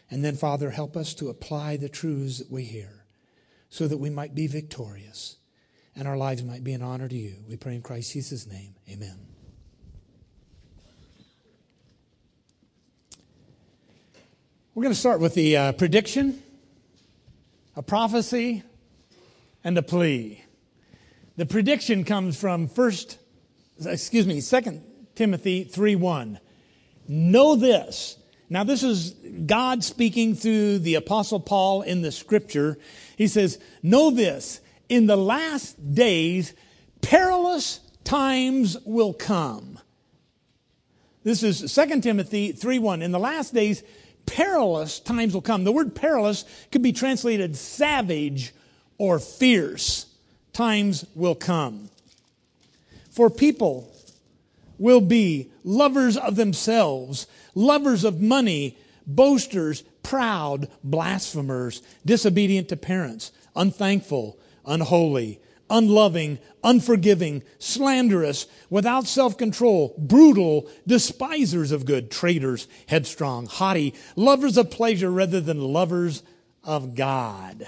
And then, Father, help us to apply the truths that we hear so that we might be victorious and our lives might be an honor to you. We pray in Christ Jesus' name. Amen. We're going to start with the prediction, a prophecy, and a plea. The prediction comes from 2 Timothy 3:1. Know this. Now this is God speaking through the Apostle Paul in the Scripture. He says, know this, in the last days, perilous times will come. This is 2 Timothy 3:1. In the last days, perilous times will come. The word perilous could be translated savage or fierce. Times will come. For people will be lovers of themselves, lovers of money, boasters, proud, blasphemers, disobedient to parents, unthankful, unholy, unloving, unforgiving, slanderous, without self-control, brutal, despisers of good, traitors, headstrong, haughty, lovers of pleasure rather than lovers of God.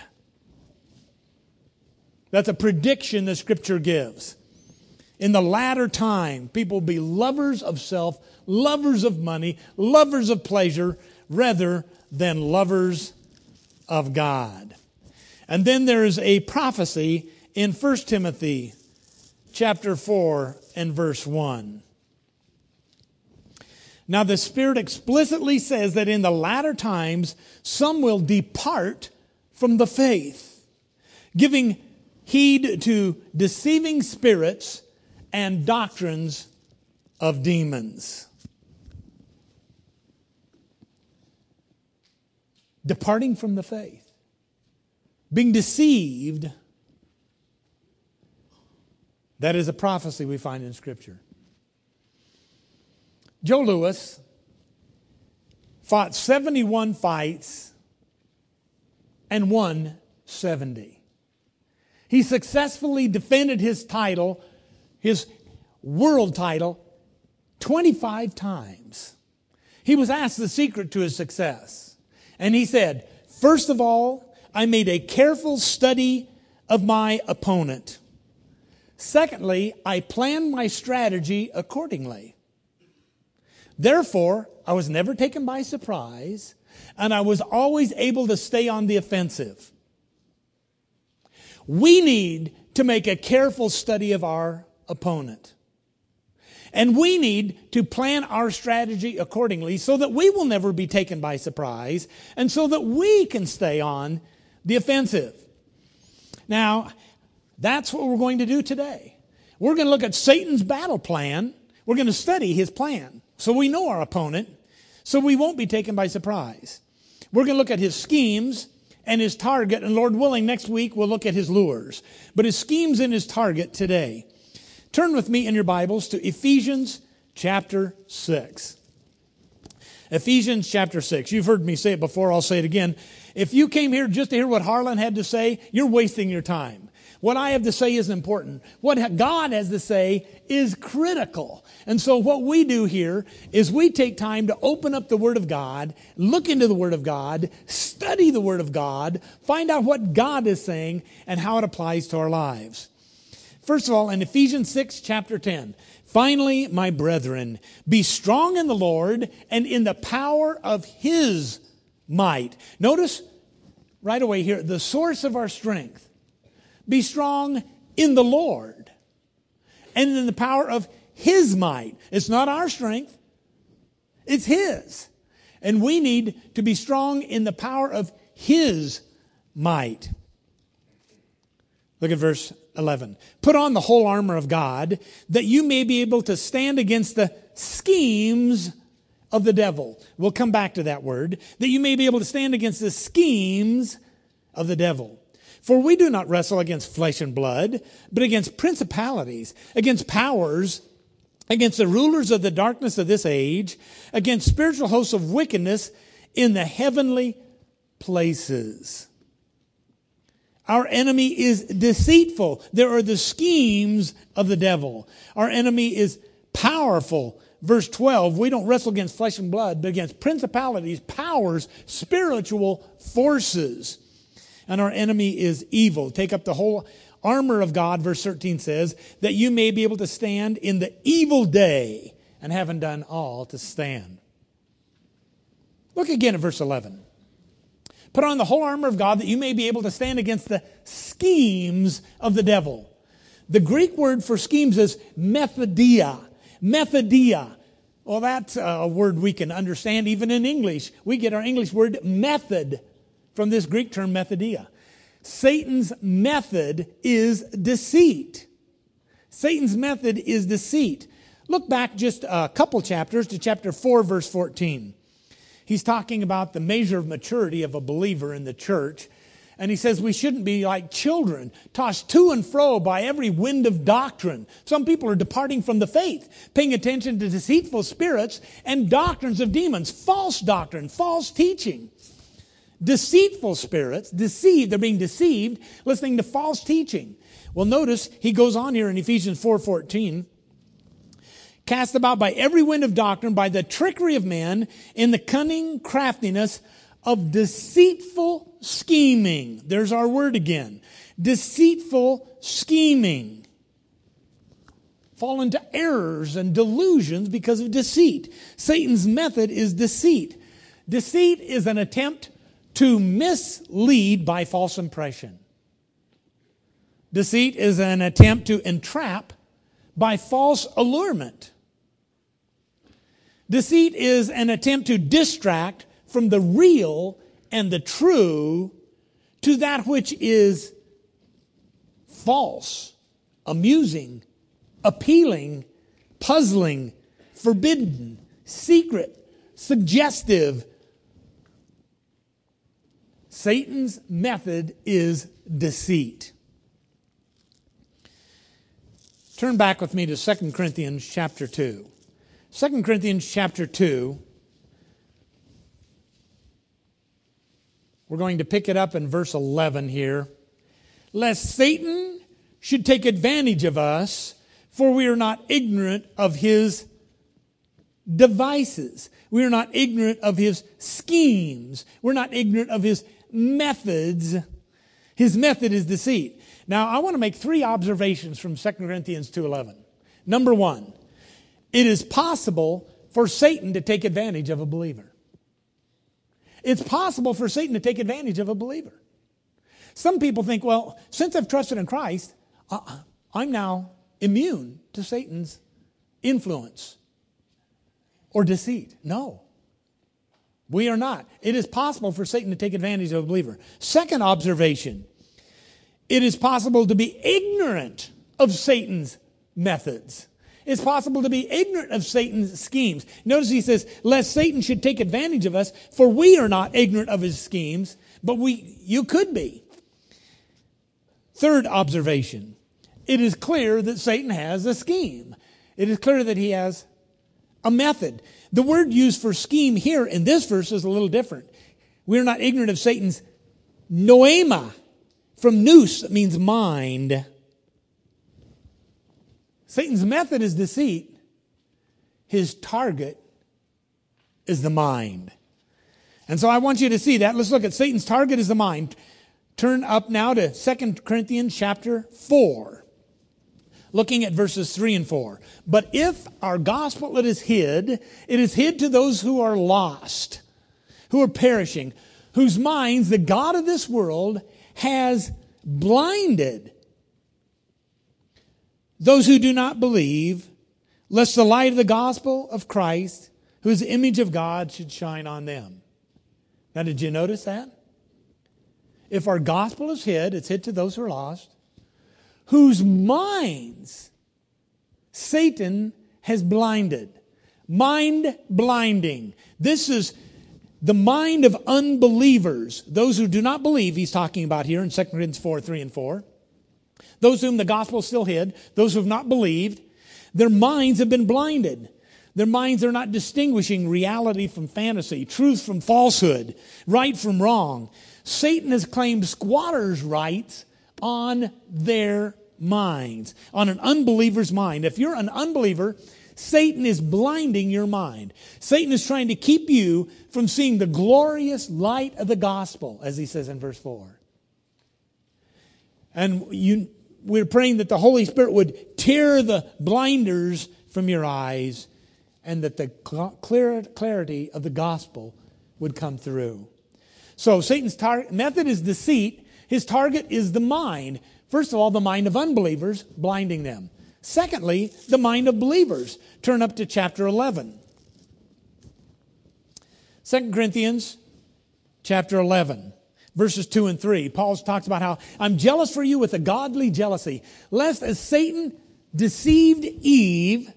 That's a prediction the Scripture gives. In the latter time, people will be lovers of self, lovers of money, lovers of pleasure, rather than lovers of God. And then there is a prophecy in 1 Timothy chapter 4 and verse 1. Now the Spirit explicitly says that in the latter times, some will depart from the faith, giving heed to deceiving spirits and doctrines of demons. Departing from the faith. Being deceived. That is a prophecy we find in Scripture. Joe Louis fought 71 fights and won 70. He successfully defended his title, his world title, 25 times. He was asked the secret to his success. And he said, first of all, I made a careful study of my opponent. Secondly, I planned my strategy accordingly. Therefore, I was never taken by surprise, and I was always able to stay on the offensive. We need to make a careful study of our opponent. And we need to plan our strategy accordingly so that we will never be taken by surprise and so that we can stay on the offensive. Now, that's what we're going to do today. We're going to look at Satan's battle plan. We're going to study his plan so we know our opponent, so we won't be taken by surprise. We're going to look at his schemes and his target, and Lord willing, next week we'll look at his lures. But his schemes and his target today. Turn with me in your Bibles to Ephesians chapter 6. Ephesians chapter 6. You've heard me say it before, I'll say it again. If you came here just to hear what Harlan had to say, you're wasting your time. What I have to say is important. What God has to say is critical. And so what we do here is we take time to open up the Word of God, look into the Word of God, study the Word of God, find out what God is saying and how it applies to our lives. First of all, in Ephesians 6, chapter 10, finally, my brethren, be strong in the Lord and in the power of His might. Notice right away here, the source of our strength. Be strong in the Lord and in the power of His might. It's not our strength. It's His. And we need to be strong in the power of His might. Look at verse 11. Put on the whole armor of God that you may be able to stand against the schemes of the devil. We'll come back to that word. That you may be able to stand against the schemes of the devil. For we do not wrestle against flesh and blood, but against principalities, against powers, against the rulers of the darkness of this age, against spiritual hosts of wickedness in the heavenly places. Our enemy is deceitful. There are the schemes of the devil. Our enemy is powerful, verse 12, we don't wrestle against flesh and blood, but against principalities, powers, spiritual forces. And our enemy is evil. Take up the whole armor of God, verse 13 says, that you may be able to stand in the evil day, and having done all to stand. Look again at verse 11. Put on the whole armor of God that you may be able to stand against the schemes of the devil. The Greek word for schemes is methodia. Methodia. Well, that's a word we can understand even in English. We get our English word method from this Greek term methodia. Satan's method is deceit. Satan's method is deceit. Look back just a couple chapters to chapter 4, verse 14. He's talking about the measure of maturity of a believer in the church. And he says we shouldn't be like children, tossed to and fro by every wind of doctrine. Some people are departing from the faith, paying attention to deceitful spirits and doctrines of demons, false doctrine, false teaching. Deceitful spirits, deceived, they're being deceived, listening to false teaching. Well, notice he goes on here in Ephesians 4:14. Cast about by every wind of doctrine, by the trickery of men, in the cunning craftiness of deceitful scheming. There's our word again. Deceitful scheming. Fall into errors and delusions because of deceit. Satan's method is deceit. Deceit is an attempt to mislead by false impression. Deceit is an attempt to entrap by false allurement. Deceit is an attempt to distract from the real and the true to that which is false, amusing, appealing, puzzling, forbidden, secret, suggestive. Satan's method is deceit. Turn back with me to 2 Corinthians chapter 2. 2 Corinthians chapter 2. We're going to pick it up in verse 11 here. Lest Satan should take advantage of us, for we are not ignorant of his devices. We are not ignorant of his schemes. We're not ignorant of his methods. His method is deceit. Now, I want to make 3 observations from 2 Corinthians 2:11. Number 1, it is possible for Satan to take advantage of a believer. It's possible for Satan to take advantage of a believer. Some people think, well, since I've trusted in Christ, I'm now immune to Satan's influence or deceit. No, we are not. It is possible for Satan to take advantage of a believer. Second observation, it is possible to be ignorant of Satan's methods. It's possible to be ignorant of Satan's schemes. Notice he says, lest Satan should take advantage of us, for we are not ignorant of his schemes, but you could be. Third observation, it is clear that Satan has a scheme. It is clear that he has a method. The word used for scheme here in this verse is a little different. We're not ignorant of Satan's noema. From nous, it means mind. Satan's method is deceit. His target is the mind. And so I want you to see that. Let's look at Satan's target is the mind. Turn up now to 2 Corinthians chapter 4. Looking at verses 3 and 4. But if our gospel it is hid to those who are lost, who are perishing, whose minds the God of this world has blinded. Those who do not believe, lest the light of the gospel of Christ, who is the image of God, should shine on them. Now, did you notice that? If our gospel is hid, it's hid to those who are lost, whose minds Satan has blinded. Mind blinding. This is the mind of unbelievers. Those who do not believe, he's talking about here in 2 Corinthians 4, 3 and 4. Those whom the gospel still hid, those who have not believed, their minds have been blinded. Their minds are not distinguishing reality from fantasy, truth from falsehood, right from wrong. Satan has claimed squatters' rights on their minds, on an unbeliever's mind. If you're an unbeliever, Satan is blinding your mind. Satan is trying to keep you from seeing the glorious light of the gospel, as he says in verse 4. And we're praying that the Holy Spirit would tear the blinders from your eyes and that the clarity of the gospel would come through. So Satan's method is deceit. His target is the mind. First of all, the mind of unbelievers, blinding them. Secondly, the mind of believers. Turn up to chapter 11. 2 Corinthians chapter 11, verses 2 and 3. Paul talks about how I'm jealous for you with a godly jealousy, lest as Satan deceived Eve,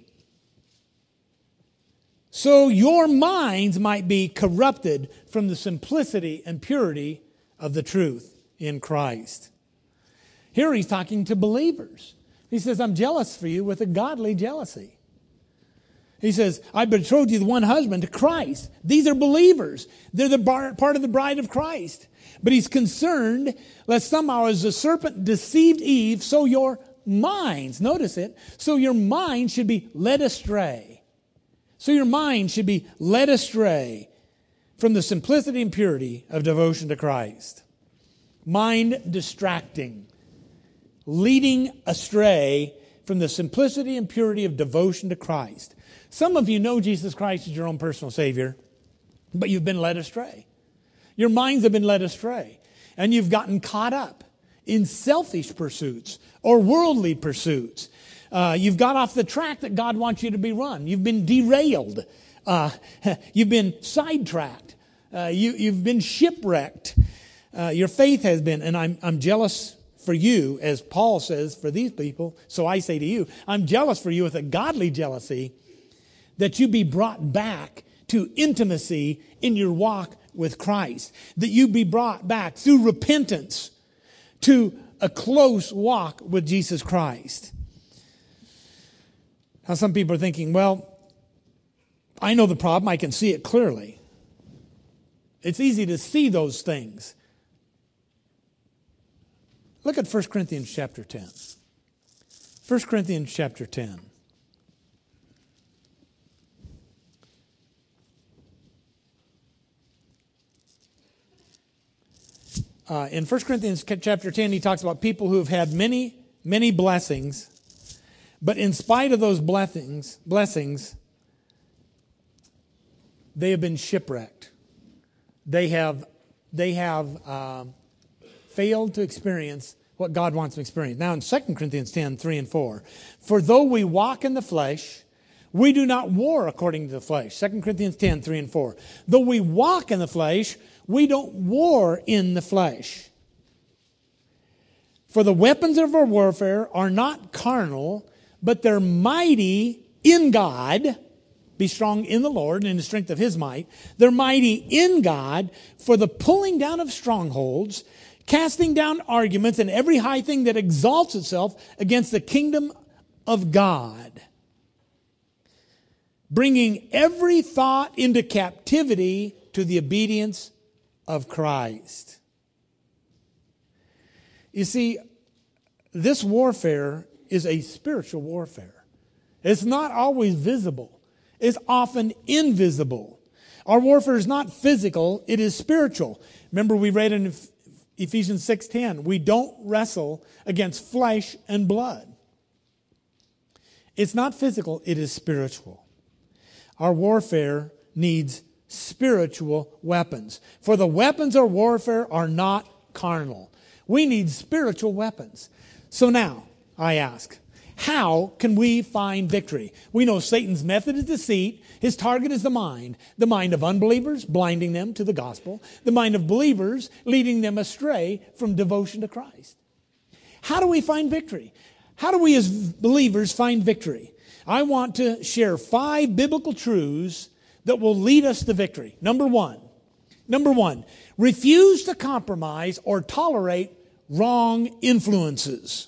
so your minds might be corrupted from the simplicity and purity of the truth in Christ. Here he's talking to believers. He says, I'm jealous for you with a godly jealousy. He says, I betrothed you the one husband to Christ. These are believers. They're the part of the bride of Christ. But he's concerned lest somehow as the serpent deceived Eve, so your minds, notice it, so your mind should be led astray. So your mind should be led astray from the simplicity and purity of devotion to Christ. Mind distracting, leading astray from the simplicity and purity of devotion to Christ. Some of you know Jesus Christ as your own personal Savior, but you've been led astray. Your minds have been led astray, and you've gotten caught up in selfish pursuits or worldly pursuits. You've got off the track that God wants you to be run. You've been derailed. You've been sidetracked. You've been shipwrecked. Your faith has been, and I'm jealous for you, as Paul says, for these people. So I say to you, I'm jealous for you with a godly jealousy that you be brought back to intimacy in your walk with Christ. That you be brought back through repentance to a close walk with Jesus Christ. Now some people are thinking, well, I know the problem. I can see it clearly. It's easy to see those things. Look at 1 Corinthians chapter 10. 1 Corinthians chapter 10. In 1 Corinthians chapter 10, he talks about people who have had many, many blessings, but in spite of those blessings, they have been shipwrecked. They have failed to experience what God wants them to experience. Now in 2 Corinthians 10, 3 and 4, for though we walk in the flesh, we do not war according to the flesh. 2 Corinthians 10, 3 and 4. Though we walk in the flesh, we don't war in the flesh. For the weapons of our warfare are not carnal, but they're mighty in God. Be strong in the Lord and in the strength of His might. They're mighty in God for the pulling down of strongholds, casting down arguments and every high thing that exalts itself against the kingdom of God, bringing every thought into captivity to the obedience of Christ. You see, this warfare is a spiritual warfare. It's not always visible. It's often invisible. Our warfare is not physical, it is spiritual. Remember we read in Ephesians 6:10, we don't wrestle against flesh and blood. It's not physical, it is spiritual. Our warfare needs spiritual weapons. For the weapons of warfare are not carnal. We need spiritual weapons. So now, I ask, how can we find victory? We know Satan's method is deceit. His target is the mind of unbelievers, blinding them to the gospel, the mind of believers, leading them astray from devotion to Christ. How do we find victory? How do we as believers find victory? I want to share 5 biblical truths that will lead us to victory. Number one, refuse to compromise or tolerate wrong influences.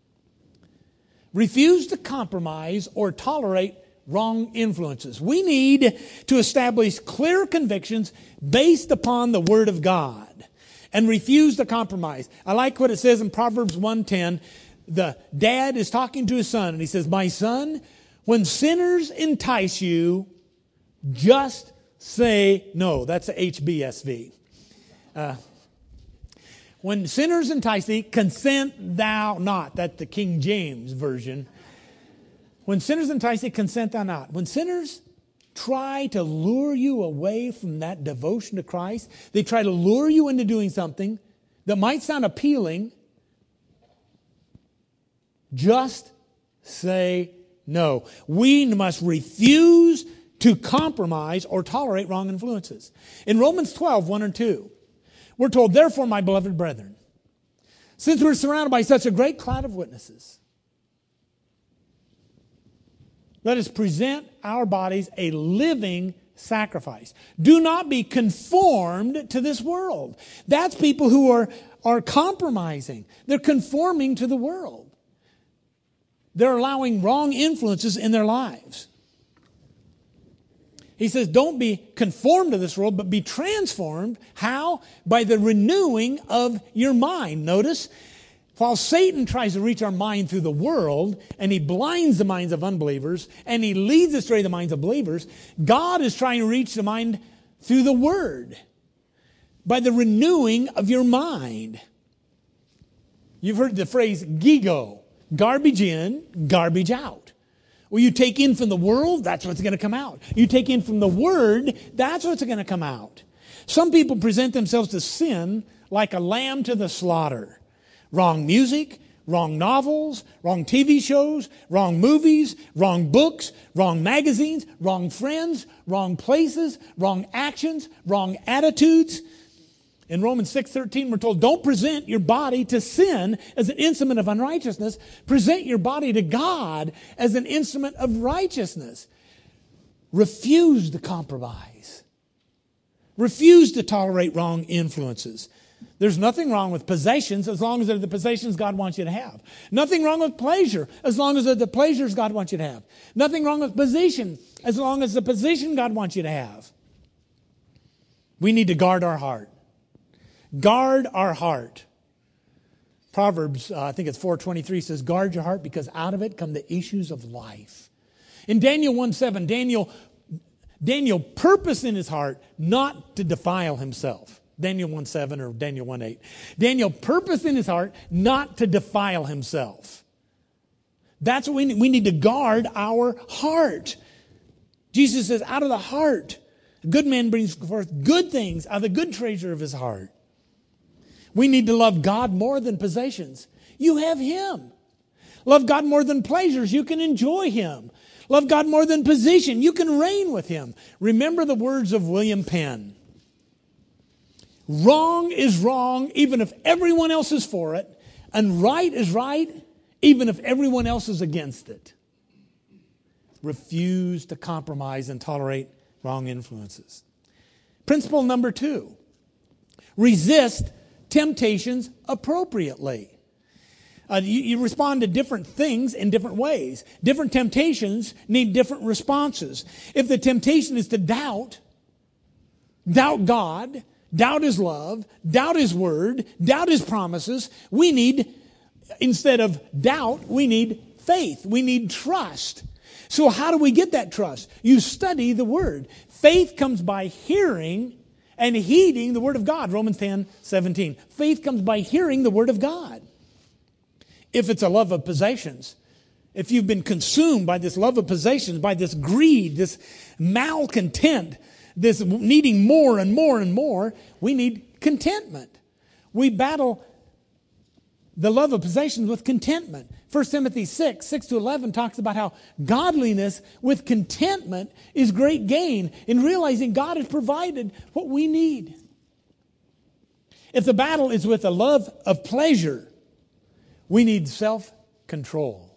Refuse to compromise or tolerate wrong influences. We need to establish clear convictions based upon the Word of God and refuse to compromise. I like what it says in Proverbs 1:10. The dad is talking to his son and he says, "My son, When sinners entice you, just say no. That's a HBSV. When sinners entice thee, consent thou not. That's the King James Version. When sinners entice thee, consent thou not. When sinners try to lure you away from that devotion to Christ, they try to lure you into doing something that might sound appealing, just say no. We must refuse to compromise or tolerate wrong influences. In Romans 12, 1 and 2, we're told, therefore, my beloved brethren, since we're surrounded by such a great cloud of witnesses, let us present our bodies a living sacrifice. Do not be conformed to this world. That's people who are compromising. They're conforming to the world. They're allowing wrong influences in their lives. He says, don't be conformed to this world, but be transformed. How? By the renewing of your mind. Notice, while Satan tries to reach our mind through the world, and he blinds the minds of unbelievers, and he leads astray the minds of believers, God is trying to reach the mind through the Word, by the renewing of your mind. You've heard the phrase gigo, garbage in, garbage out. Well, you take in from the world, that's what's going to come out. You take in from the Word, that's what's going to come out. Some people present themselves to sin like a lamb to the slaughter. Wrong music, wrong novels, wrong TV shows, wrong movies, wrong books, wrong magazines, wrong friends, wrong places, wrong actions, wrong attitudes. In Romans 6:13, we're told, don't present your body to sin as an instrument of unrighteousness. Present your body to God as an instrument of righteousness. Refuse to compromise. Refuse to tolerate wrong influences. There's nothing wrong with possessions as long as they're the possessions God wants you to have. Nothing wrong with pleasure as long as they're the pleasures God wants you to have. Nothing wrong with position as long as the position God wants you to have. We need to guard our heart. Guard our heart. Proverbs, I think it's 4:23 says, guard your heart because out of it come the issues of life. In Daniel 1:7, Daniel purposed in his heart not to defile himself. Daniel 1:7 or Daniel 1:8. Daniel purposed in his heart not to defile himself. That's what we need. We need to guard our heart. Jesus says, out of the heart, a good man brings forth good things out of the good treasure of his heart. We need to love God more than possessions. You have Him. Love God more than pleasures. You can enjoy Him. Love God more than position. You can reign with Him. Remember the words of William Penn. Wrong is wrong even if everyone else is for it. And right is right even if everyone else is against it. Refuse to compromise and tolerate wrong influences. Principle number 2. Resist temptations appropriately. You respond to different things in different ways. Different temptations need different responses. If the temptation is to doubt God, doubt His love, doubt His word, doubt His promises, we need, instead of doubt, we need faith. We need trust. So how do we get that trust? You study the Word. Faith comes by hearing and heeding the Word of God. Romans 10:17. Faith comes by hearing the Word of God. If it's a love of possessions, if you've been consumed by this love of possessions, by this greed, this malcontent, this needing more and more and more, we need contentment. We battle the love of possessions with contentment. 1 Timothy 6:6-11 talks about how godliness with contentment is great gain in realizing God has provided what we need. If the battle is with a love of pleasure, we need self-control.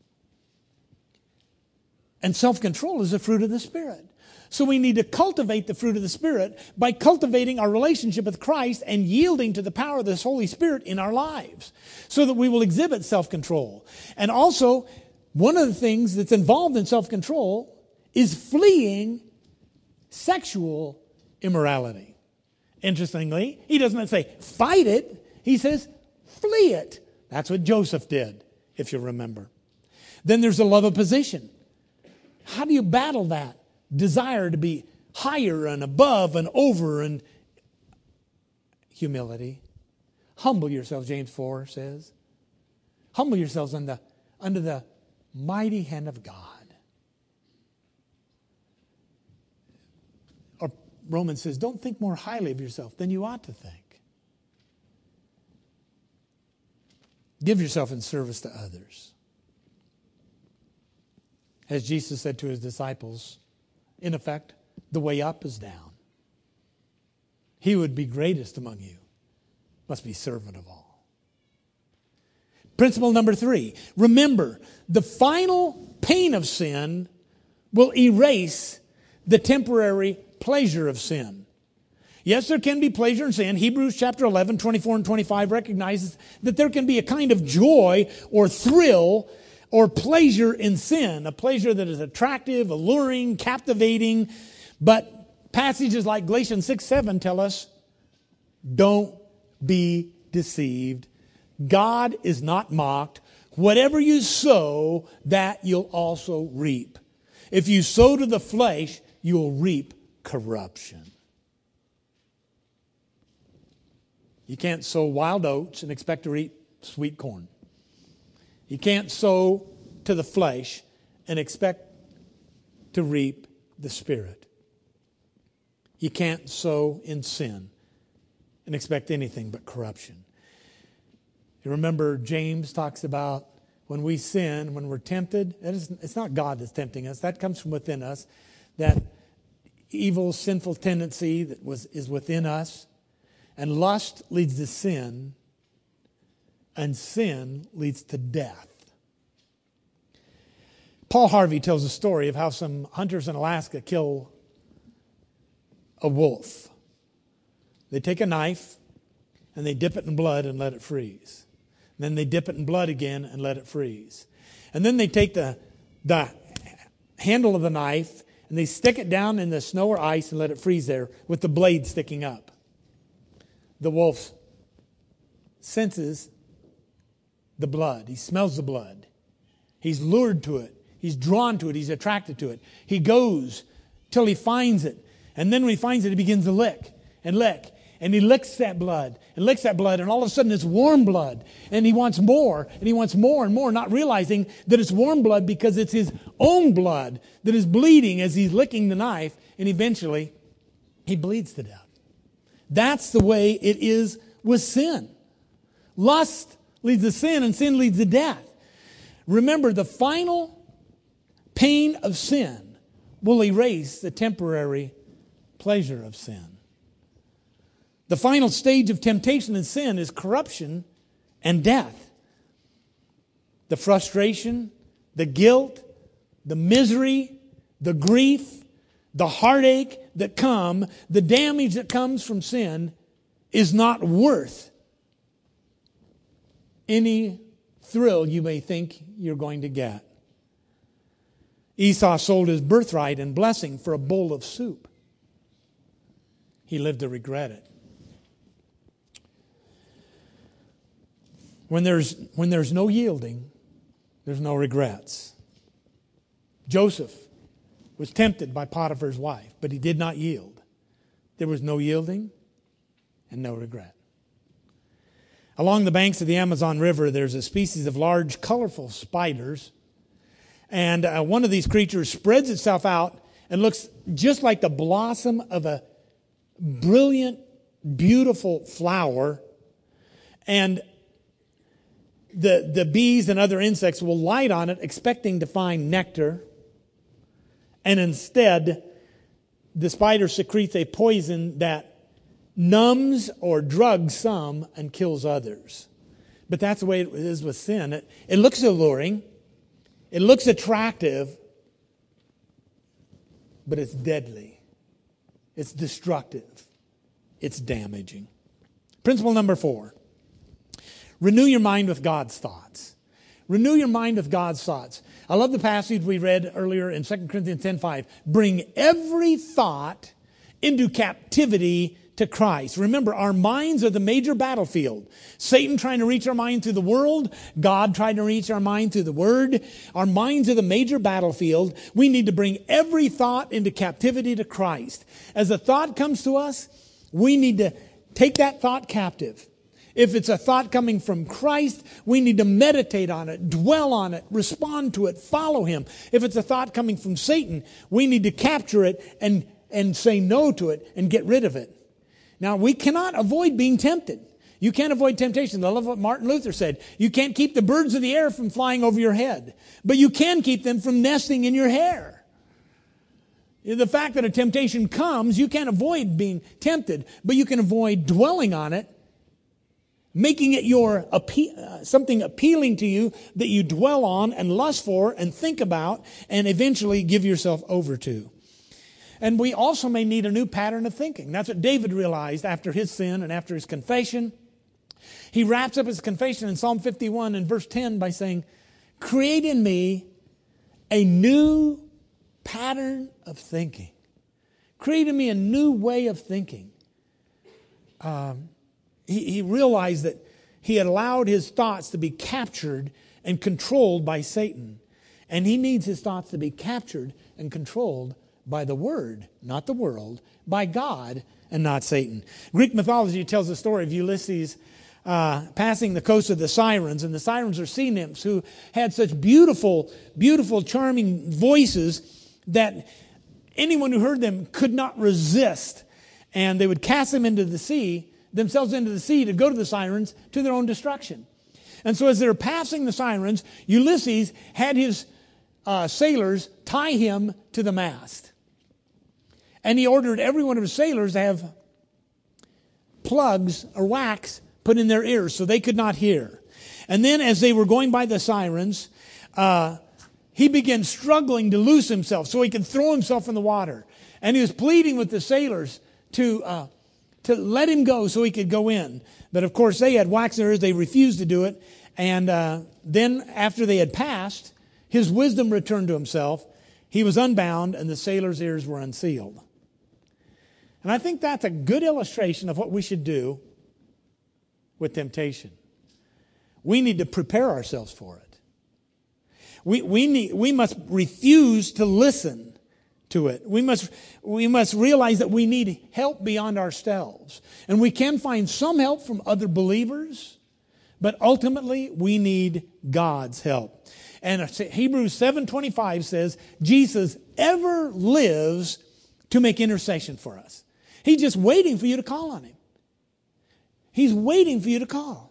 And self-control is a fruit of the Spirit. So we need to cultivate the fruit of the Spirit by cultivating our relationship with Christ and yielding to the power of this Holy Spirit in our lives so that we will exhibit self-control. And also, one of the things that's involved in self-control is fleeing sexual immorality. Interestingly, he doesn't say fight it. He says flee it. That's what Joseph did, if you remember. Then there's the love of position. How do you battle that desire to be higher and above and over? And humility. Humble yourselves, James 4 says. Humble yourselves under the mighty hand of God. Or Romans says, don't think more highly of yourself than you ought to think. Give yourself in service to others. As Jesus said to his disciples, in effect, the way up is down. He who would be greatest among you must be servant of all. Principle number 3, remember, the final pain of sin will erase the temporary pleasure of sin. Yes, there can be pleasure in sin. Hebrews chapter 11, 24 and 25 recognizes that there can be a kind of joy or thrill or pleasure in sin, a pleasure that is attractive, alluring, captivating. But passages like Galatians 6, 7 tell us, don't be deceived. God is not mocked. Whatever you sow, that you'll also reap. If you sow to the flesh, you'll reap corruption. You can't sow wild oats and expect to reap sweet corn. You can't sow to the flesh and expect to reap the Spirit. You can't sow in sin and expect anything but corruption. You remember James talks about when we sin, when we're tempted, it's not God that's tempting us. That comes from within us. That evil, sinful tendency that is within us. And lust leads to sin, and sin leads to death. Paul Harvey tells a story of how some hunters in Alaska kill a wolf. They take a knife and they dip it in blood and let it freeze. And then they dip it in blood again and let it freeze. And then they take the handle of the knife and they stick it down in the snow or ice and let it freeze there with the blade sticking up. The wolf senses the blood. He smells the blood. He's lured to it. He's drawn to it. He's attracted to it. He goes till he finds it. And then when he finds it, he begins to lick and lick. And he licks that blood and licks that blood. And all of a sudden it's warm blood. And he wants more and he wants more and more, not realizing that it's warm blood because it's his own blood that is bleeding as he's licking the knife. And eventually he bleeds to death. That's the way it is with sin. Lust leads to sin and sin leads to death. Remember, the final pain of sin will erase the temporary pleasure of sin. The final stage of temptation and sin is corruption and death. The frustration, the guilt, the misery, the grief, the heartache that come, the damage that comes from sin is not worth any thrill you may think you're going to get. Esau sold his birthright and blessing for a bowl of soup. He lived to regret it. When there's no yielding, there's no regrets. Joseph was tempted by Potiphar's wife, but he did not yield. There was no yielding and no regret. Along the banks of the Amazon River, there's a species of large, colorful spiders. And one of these creatures spreads itself out and looks just like the blossom of a brilliant, beautiful flower. And the bees and other insects will light on it, expecting to find nectar. And instead, the spider secretes a poison that numbs or drugs some and kills others. But that's the way it is with sin. It looks alluring. It looks attractive. But it's deadly. It's destructive. It's damaging. Principle number 4. Renew your mind with God's thoughts. Renew your mind with God's thoughts. I love the passage we read earlier in 2 Corinthians 10:5. Bring every thought into captivity to Christ. Remember, our minds are the major battlefield. Satan trying to reach our mind through the world. God trying to reach our mind through the Word. Our minds are the major battlefield. We need to bring every thought into captivity to Christ. As a thought comes to us, we need to take that thought captive. If it's a thought coming from Christ, we need to meditate on it, dwell on it, respond to it, follow Him. If it's a thought coming from Satan, we need to capture it and say no to it and get rid of it. Now, we cannot avoid being tempted. You can't avoid temptation. I love what Martin Luther said. You can't keep the birds of the air from flying over your head, but you can keep them from nesting in your hair. The fact that a temptation comes, you can't avoid being tempted, but you can avoid dwelling on it, making it something appealing to you that you dwell on and lust for and think about and eventually give yourself over to. And we also may need a new pattern of thinking. That's what David realized after his sin and after his confession. He wraps up his confession in Psalm 51 and verse 10 by saying, "Create in me a new pattern of thinking." Create in me a new way of thinking. He realized that he had allowed his thoughts to be captured and controlled by Satan. And he needs his thoughts to be captured and controlled by the Word, not the world, by God and not Satan. Greek mythology tells the story of Ulysses passing the coast of the Sirens. And the Sirens are sea nymphs who had such beautiful, beautiful, charming voices that anyone who heard them could not resist. And they would cast themselves into the sea to go to the Sirens to their own destruction. And so as they were passing the Sirens, Ulysses had his sailors tie him to the mast. And he ordered every one of his sailors to have plugs or wax put in their ears so they could not hear. And then as they were going by the Sirens, he began struggling to loose himself so he could throw himself in the water. And he was pleading with the sailors to let him go so he could go in. But of course they had wax in their ears. They refused to do it. And then after they had passed, his wisdom returned to himself. He was unbound and the sailors' ears were unsealed. And I think that's a good illustration of what we should do with temptation. We need to prepare ourselves for it. We must refuse to listen to it. We must realize that we need help beyond ourselves. And we can find some help from other believers, but ultimately we need God's help. And Hebrews 7:25 says, Jesus ever lives to make intercession for us. He's just waiting for you to call on Him. He's waiting for you to call.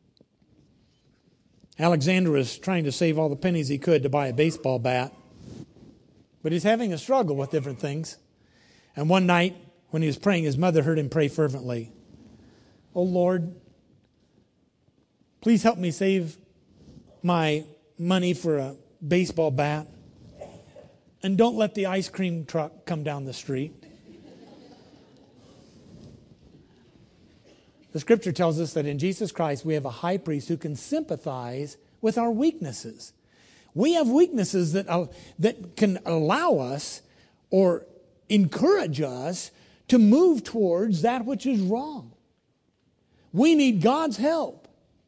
Alexander was trying to save all the pennies he could to buy a baseball bat, but he's having a struggle with different things. And one night when he was praying, his mother heard him pray fervently, "Oh Lord, please help me save my money for a baseball bat, and don't let the ice cream truck come down the street." The Scripture tells us that in Jesus Christ we have a high priest who can sympathize with our weaknesses. We have weaknesses that can allow us or encourage us to move towards that which is wrong. We need God's help.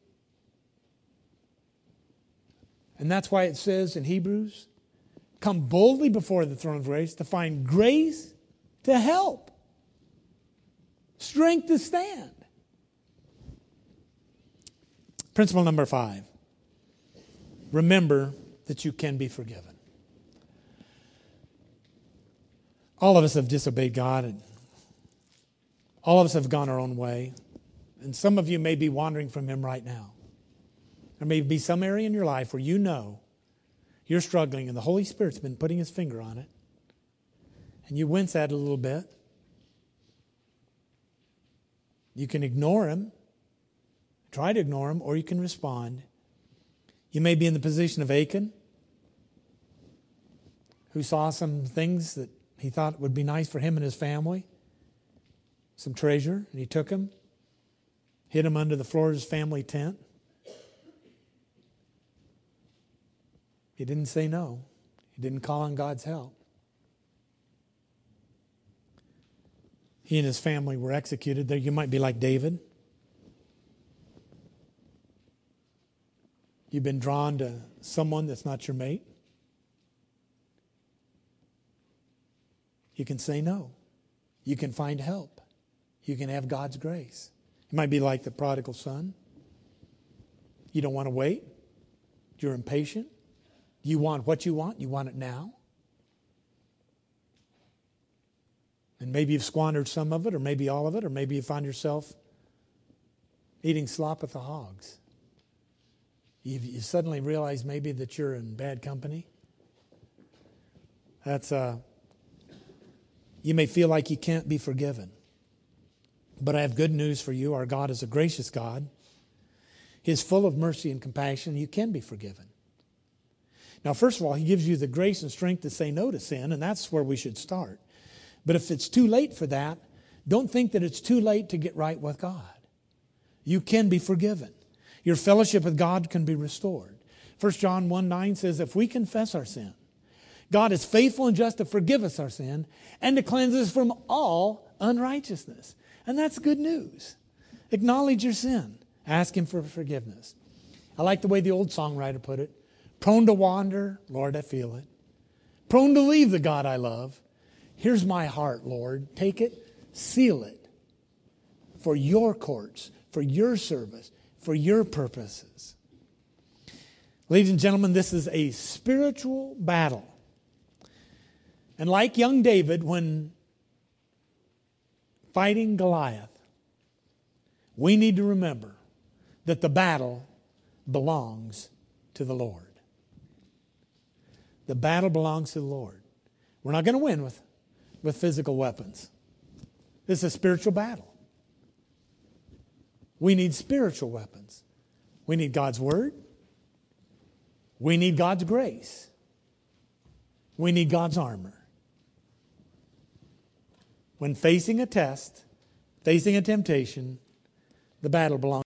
And that's why it says in Hebrews, come boldly before the throne of grace to find grace to help, strength to stand. Principle number 5. Remember that you can be forgiven. All of us have disobeyed God, and all of us have gone our own way. And some of you may be wandering from Him right now. There may be some area in your life where you know you're struggling and the Holy Spirit's been putting His finger on it. And you wince at it a little bit. You can ignore Him. Try to ignore Him, or you can respond. You may be in the position of Achan, who saw some things that he thought would be nice for him and his family. Some treasure, and he took them, hid them under the floor of his family tent. He didn't say no. He didn't call on God's help. He and his family were executed. There, you might be like David. You've been drawn to someone that's not your mate. You can say no. You can find help. You can have God's grace. You might be like the prodigal son. You don't want to wait. You're impatient. You want what you want. You want it now. And maybe you've squandered some of it, or maybe all of it, or maybe you find yourself eating slop with the hogs. You suddenly realize maybe that you're in bad company. You may feel like you can't be forgiven. But I have good news for you. Our God is a gracious God. He is full of mercy and compassion. You can be forgiven. Now, first of all, He gives you the grace and strength to say no to sin, and that's where we should start. But if it's too late for that, don't think that it's too late to get right with God. You can be forgiven. Your fellowship with God can be restored. 1 John 1:9 says, if we confess our sin, God is faithful and just to forgive us our sin and to cleanse us from all unrighteousness. And that's good news. Acknowledge your sin. Ask Him for forgiveness. I like the way the old songwriter put it. Prone to wander, Lord, I feel it. Prone to leave the God I love. Here's my heart, Lord. Take it, seal it for your courts, for your service, for your purposes. Ladies and gentlemen, this is a spiritual battle. And like young David, when fighting Goliath, we need to remember that the battle belongs to the Lord. The battle belongs to the Lord. We're not going to win with physical weapons. This is a spiritual battle. We need spiritual weapons. We need God's Word. We need God's grace. We need God's armor. When facing a test, facing a temptation, the battle belongs